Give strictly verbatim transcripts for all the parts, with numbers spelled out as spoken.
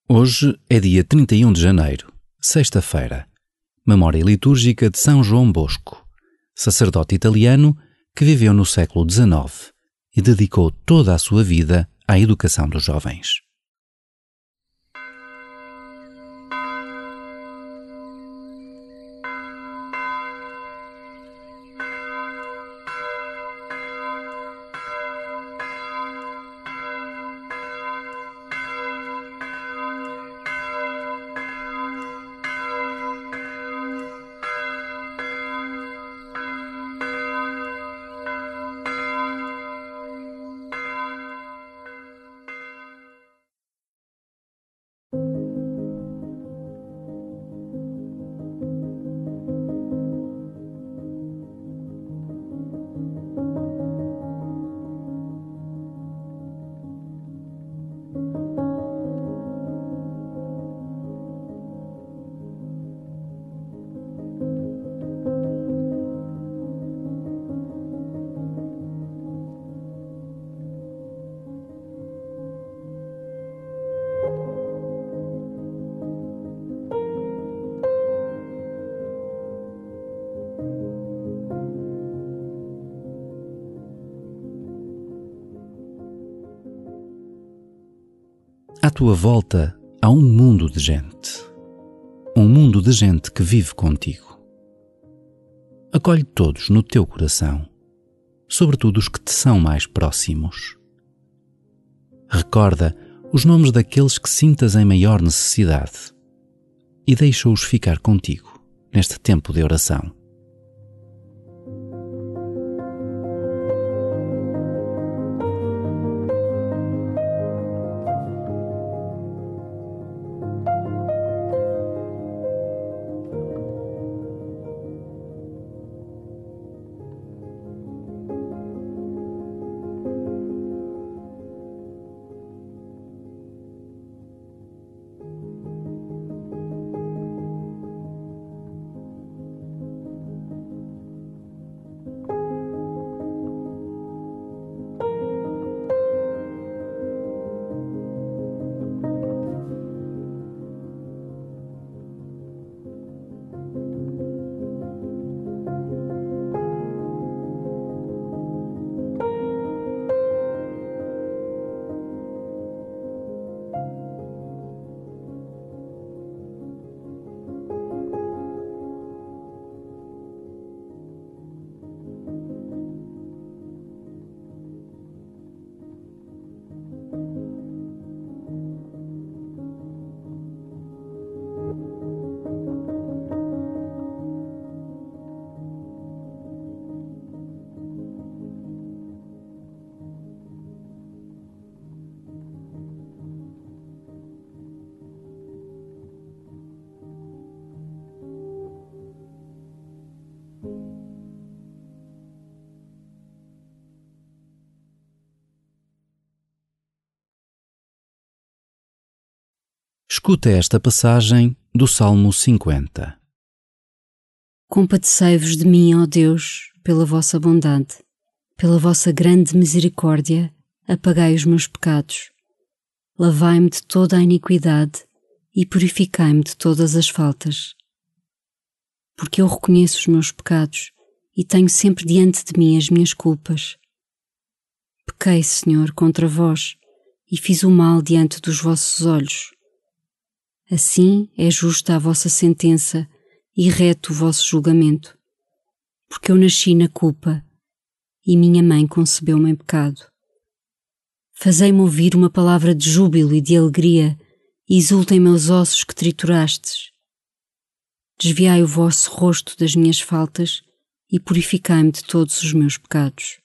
Hoje é dia trinta e um de janeiro, sexta-feira, memória litúrgica de São João Bosco, sacerdote italiano que viveu no século dezenove e dedicou toda a sua vida à educação dos jovens. À tua volta há um mundo de gente, um mundo de gente que vive contigo. Acolhe todos no teu coração, sobretudo os que te são mais próximos. Recorda os nomes daqueles que sintas em maior necessidade e deixa-os ficar contigo neste tempo de oração. Escuta esta passagem do Salmo cinquenta. Compadecei-vos de mim, ó Deus, pela vossa bondade. Pela vossa grande misericórdia, apagai os meus pecados. Lavai-me de toda a iniquidade e purificai-me de todas as faltas. Porque eu reconheço os meus pecados e tenho sempre diante de mim as minhas culpas. Pequei, Senhor, contra vós e fiz o mal diante dos vossos olhos. Assim é justa a vossa sentença e reto o vosso julgamento, porque eu nasci na culpa e minha mãe concebeu-me em pecado. Fazei-me ouvir uma palavra de júbilo e de alegria, e exultem meus ossos que triturastes. Desviai o vosso rosto das minhas faltas e purificai-me de todos os meus pecados.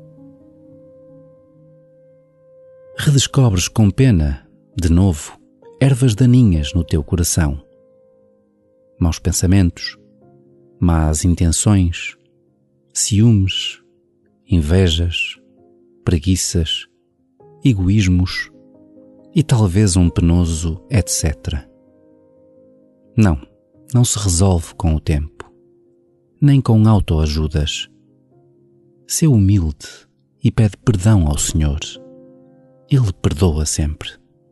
redescobres com pena, de novo, ervas daninhas no teu coração. Maus pensamentos, más intenções, ciúmes, invejas, preguiças, egoísmos e talvez um penoso etcétera. Não, não se resolve com o tempo, nem com autoajudas. Sê humilde e pede perdão ao Senhor. Ele perdoa sempre.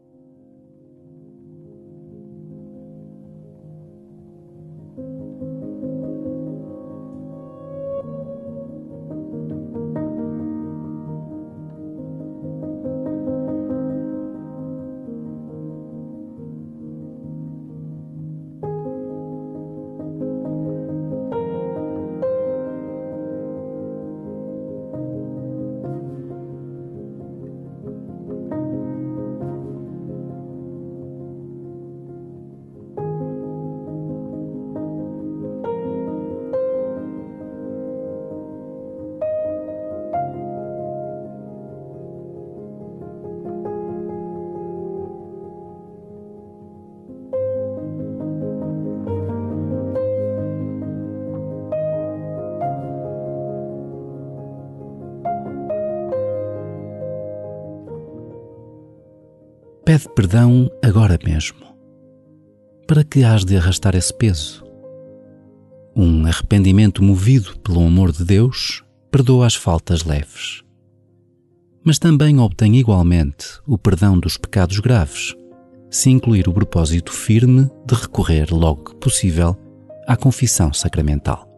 Pede perdão agora mesmo. Para que hás de arrastar esse peso? Um arrependimento movido pelo amor de Deus perdoa as faltas leves. Mas também obtém igualmente o perdão dos pecados graves, se incluir o propósito firme de recorrer logo que possível à confissão sacramental.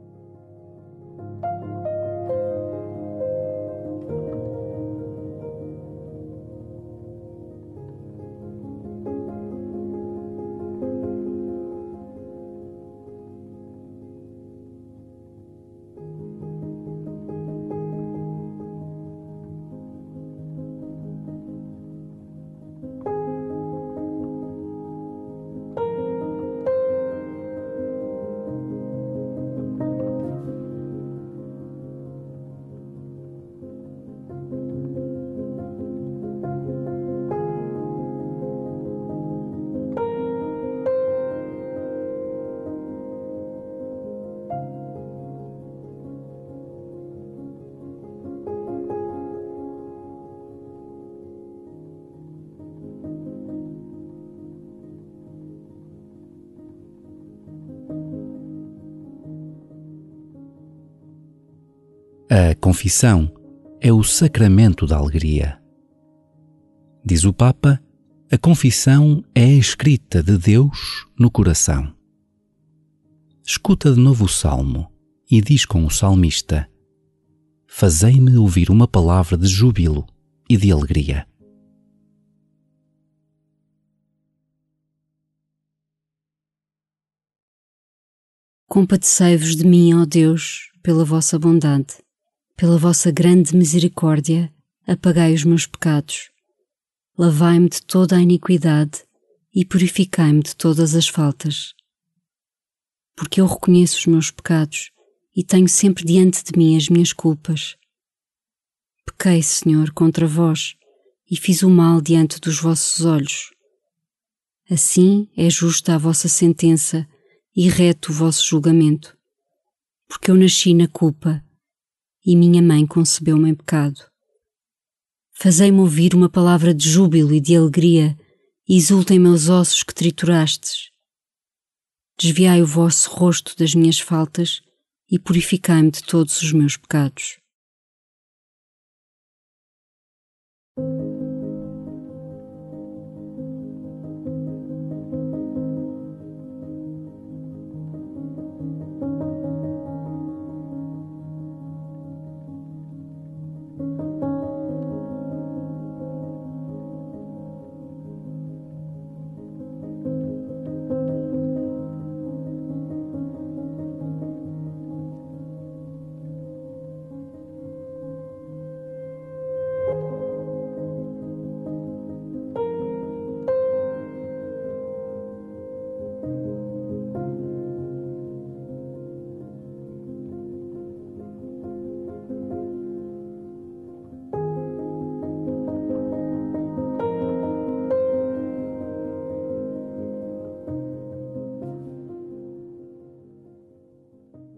A confissão é o sacramento da alegria. Diz o Papa, a confissão é a escrita de Deus no coração. Escuta de novo o Salmo e diz com o salmista: fazei-me ouvir uma palavra de júbilo e de alegria. Compadecei-vos de mim, ó Deus, pela vossa bondade. Pela vossa grande misericórdia, apagai os meus pecados. Lavai-me de toda a iniquidade e purificai-me de todas as faltas. Porque eu reconheço os meus pecados e tenho sempre diante de mim as minhas culpas. Pequei, Senhor, contra vós e fiz o mal diante dos vossos olhos. Assim é justa a vossa sentença e reto o vosso julgamento. Porque eu nasci na culpa e minha mãe concebeu-me em pecado. Fazei-me ouvir uma palavra de júbilo e de alegria, e exultem meus ossos que triturastes. Desviai o vosso rosto das minhas faltas e purificai-me de todos os meus pecados.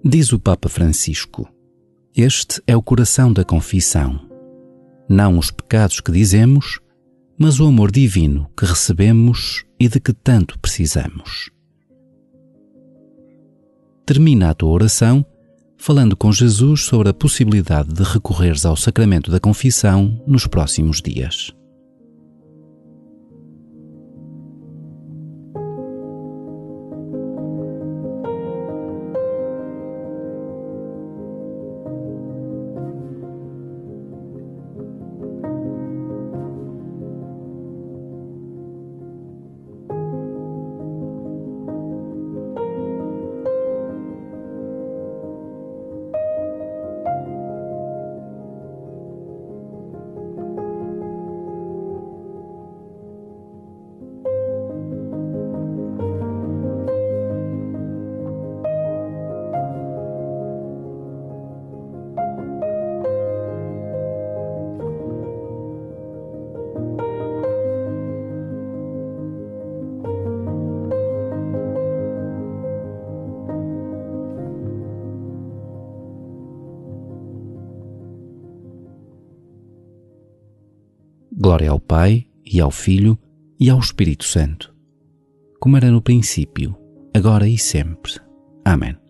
Diz o Papa Francisco: este é o coração da confissão. Não os pecados que dizemos, mas o amor divino que recebemos e de que tanto precisamos. Termina a tua oração falando com Jesus sobre a possibilidade de recorreres ao sacramento da confissão nos próximos dias. Glória ao Pai, e ao Filho, e ao Espírito Santo, como era no princípio, agora e sempre. Amém.